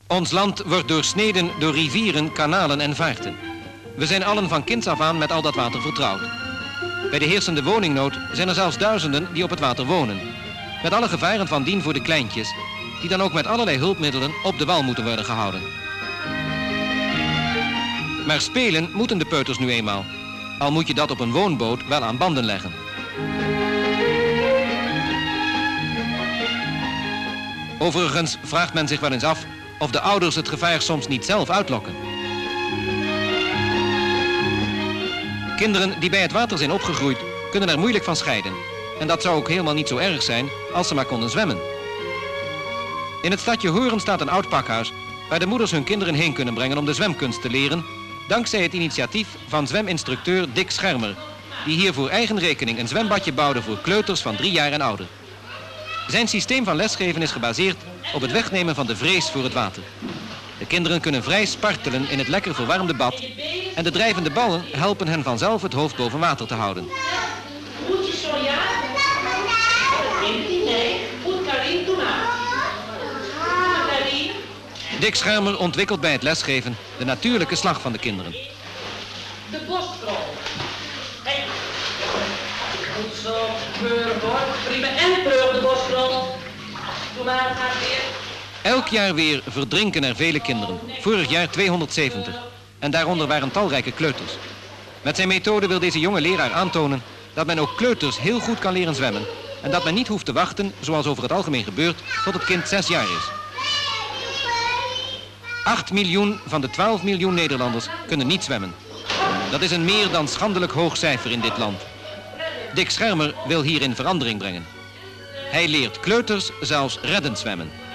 Ons land wordt doorsneden door rivieren, kanalen en vaarten. We zijn allen van kinds af aan met al dat water vertrouwd. Bij de heersende woningnood zijn er zelfs duizenden die op het water wonen. Met alle gevaren van dien voor de kleintjes, die dan ook met allerlei hulpmiddelen op de wal moeten worden gehouden. Maar spelen moeten de peuters nu eenmaal. Al moet je dat op een woonboot wel aan banden leggen. Overigens vraagt men zich wel eens af of de ouders het gevaar soms niet zelf uitlokken. Kinderen die bij het water zijn opgegroeid, kunnen er moeilijk van scheiden. En dat zou ook helemaal niet zo erg zijn als ze maar konden zwemmen. In het stadje Horen staat een oud pakhuis waar de moeders hun kinderen heen kunnen brengen om de zwemkunst te leren, dankzij het initiatief van zweminstructeur Dick Schermer, die hier voor eigen rekening een zwembadje bouwde voor kleuters van 3 jaar en ouder. Zijn systeem van lesgeven is gebaseerd op het wegnemen van de vrees voor het water. De kinderen kunnen vrij spartelen in het lekker verwarmde bad en de drijvende ballen helpen hen vanzelf het hoofd boven water te houden. Dick Schermer ontwikkelt bij het lesgeven de natuurlijke slag van de kinderen. De borstrol. Goed zo, keurig hoor. Prima. En terug de borstrol. Doe maar, gaat weer. Elk jaar weer verdrinken er vele kinderen. Vorig jaar 270. En daaronder waren talrijke kleuters. Met zijn methode wil deze jonge leraar aantonen dat men ook kleuters heel goed kan leren zwemmen. En dat men niet hoeft te wachten, zoals over het algemeen gebeurt, tot het kind 6 jaar is. 8 miljoen van de 12 miljoen Nederlanders kunnen niet zwemmen. Dat is een meer dan schandelijk hoog cijfer in dit land. Dick Schermer wil hierin verandering brengen. Hij leert kleuters zelfs reddend zwemmen.